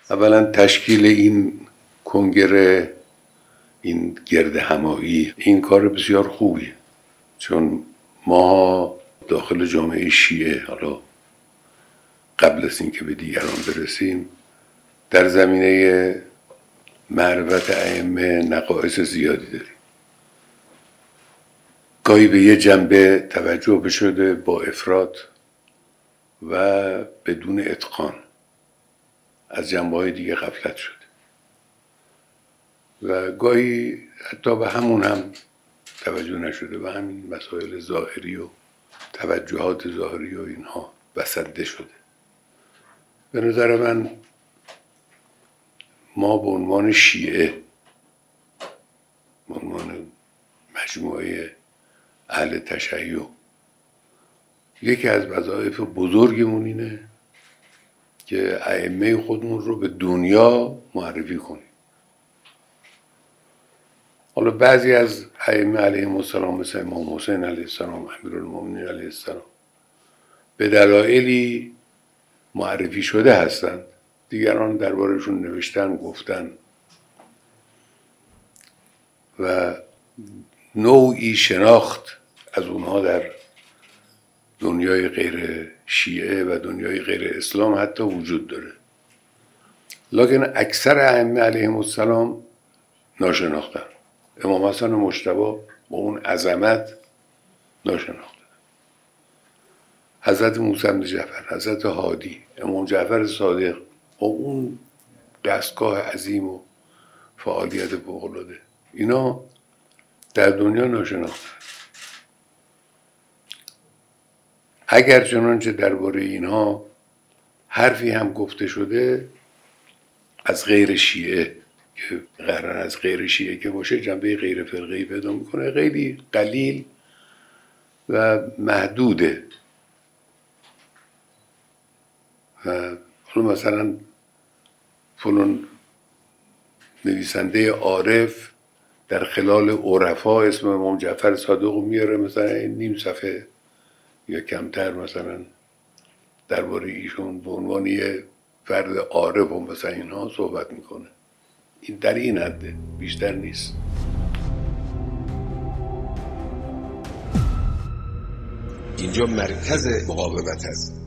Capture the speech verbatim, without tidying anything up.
اولا تشکیل این کنگره، این گرد همایی، این کار بسیار خوبیه، چون ما داخل جامعه شیعه، حالا قبل از اینکه به دیگران برسیم، در زمینه معرفت ائمه نقایص زیادی داریم. گاهی به یه جنبه توجه بشده با افراط و بدون اتقان، از جنبه‌های دیگه غفلت شده و گاهی حتی به همون هم توجه نشده و همین مسائل ظاهری و توجهات ظاهری و اینها بسنده شده. به نظر من ما به عنوان شیعه، به عنوان مجموعه اهل تشیع، یکی از وظایف بزرگمون اینه که ائمه خودمون رو به دنیا معرفی کنیم. حالا بعضی از ائمه علیهم السلام مثل امام حسین علیه السلام، امیرالمومنین علیه السلام، به دلایلی معرفی شده هستند، دیگران دربارشون نوشتن، گفتن و نوعی شناخت از اونها در دنیای غیر شیعه و دنیای غیر اسلام حتی وجود داره، لکن اکثر ائمه علیهم السلام ناشناختن. امام حسن مجتبی با اون عظمت ناشناخته، حضرت موسی بن جعفر، حضرت هادی، امام جعفر صادق با اون دستگاه عظیم و فعالیت فوق‌العاده، اینا در دنیا ناشناخته. اگر چنانچه درباره اینها حرفی هم گفته شده از غیر شیعه، که قرار از غیر شیعه که باشه جنبه غیر فرقه‌ای پیدا میکنه، خیلی قلیل و محدوده. مثلا فلان نویسنده عارف در خلال عرفا اسم امام جعفر صادق میاره، مثلا نیم صفحه یا کمتر مثلا درباره ایشون به عنوان یه فرد عارف و مثلا اینها صحبت میکنه. این در این حده، بیشتر نیست. اینجا مرکز مقاومت هست.